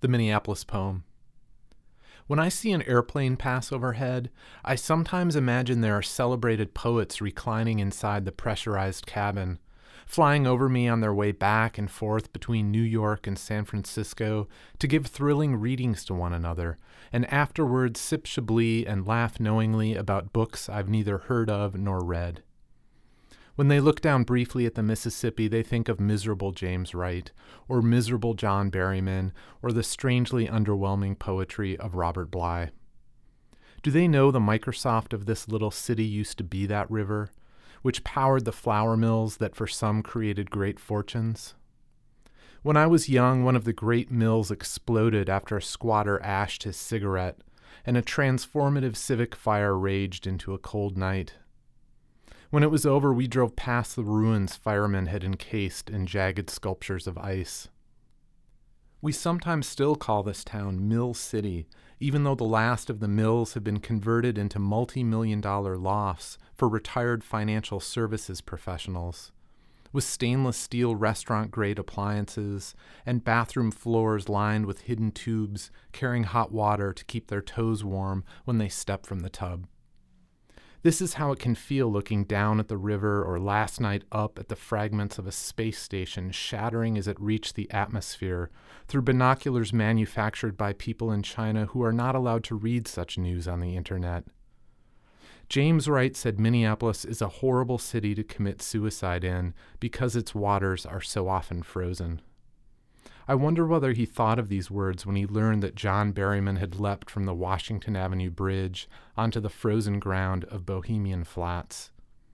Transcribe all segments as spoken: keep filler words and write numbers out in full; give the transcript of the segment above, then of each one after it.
The Minneapolis Poem. When I see an airplane pass overhead, I sometimes imagine there are celebrated poets reclining inside the pressurized cabin, flying over me on their way back and forth between New York and San Francisco to give thrilling readings to one another, and afterwards sip Chablis and laugh knowingly about books I've neither heard of nor read. When they look down briefly at the Mississippi, they think of miserable James Wright, or miserable John Berryman, or the strangely underwhelming poetry of Robert Bly. Do they know the Microsoft of this little city used to be that river, which powered the flour mills that for some created great fortunes? When I was young, one of the great mills exploded after a squatter ashed his cigarette, and a transformative civic fire raged into a cold night. When it was over, we drove past the ruins firemen had encased in jagged sculptures of ice. We sometimes still call this town Mill City, even though the last of the mills have been converted into multi-million dollar lofts for retired financial services professionals, with stainless steel restaurant-grade appliances and bathroom floors lined with hidden tubes carrying hot water to keep their toes warm when they step from the tub. This is how it can feel looking down at the river, or last night up at the fragments of a space station shattering as it reached the atmosphere through binoculars manufactured by people in China who are not allowed to read such news on the internet. James Wright said Minneapolis is a horrible city to commit suicide in because its waters are so often frozen. I wonder whether he thought of these words when he learned that John Berryman had leapt from the Washington Avenue Bridge onto the frozen ground of Bohemian Flats.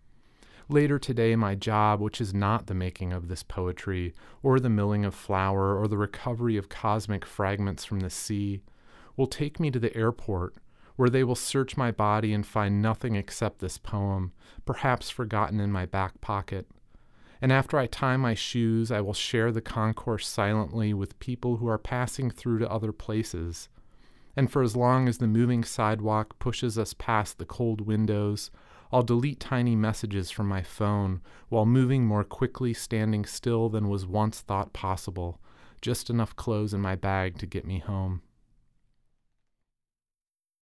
Later today, my job, which is not the making of this poetry, or the milling of flour, or the recovery of cosmic fragments from the sea, will take me to the airport, where they will search my body and find nothing except this poem, perhaps forgotten in my back pocket. And after I tie my shoes, I will share the concourse silently with people who are passing through to other places. And for as long as the moving sidewalk pushes us past the cold windows, I'll delete tiny messages from my phone while moving more quickly, standing still than was once thought possible, just enough clothes in my bag to get me home.